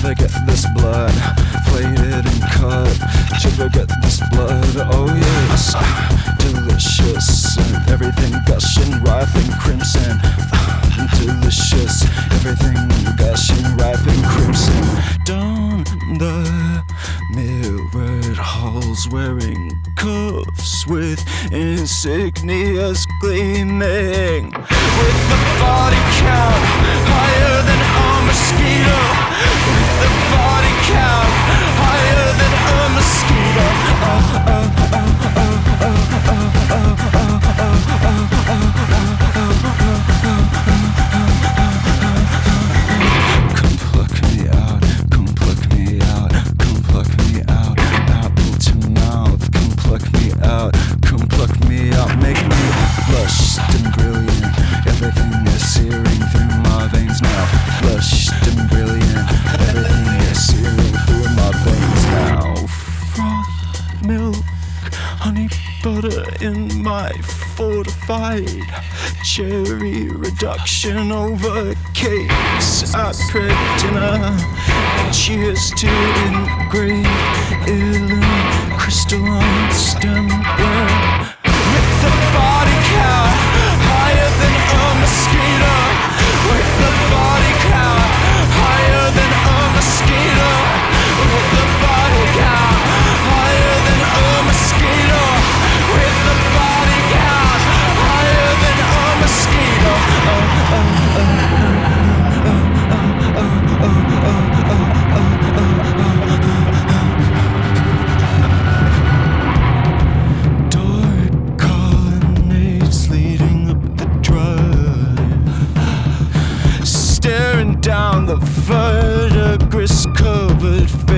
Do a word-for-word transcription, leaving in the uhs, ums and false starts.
they get this blood plated and cut? Till they get this blood, oh yes, delicious, and everything gushing, ripe and crimson. Delicious, everything gushing, ripe and crimson. Down the mirrored halls, wearing cuffs with insignias gleaming, with the body count higher than a mosquito, with the body count higher than a mosquito. Oh, oh, oh, oh, oh, oh, oh, oh, come pluck me out, come pluck me out, come pluck me out, apple to mouth, come pluck me out, come pluck me out, make me blushed and brilliant, everything is searing through my veins now, blushed and brilliant, everything is searing through my veins now. Froth, milk, honey, butter in my fortified cherry reduction over cakes at dinner. Cheers to engraved illumined crystalline stemware, with the body count higher than a mosquito, with the body count higher than a mosquito, with the body count higher than a mosquito, with the body count higher than a mosquito. Oh, oh, oh, oh, oh, oh, oh, oh, oh, oh, oh. Dark colonnades leading up the drive, staring down the verdigris covered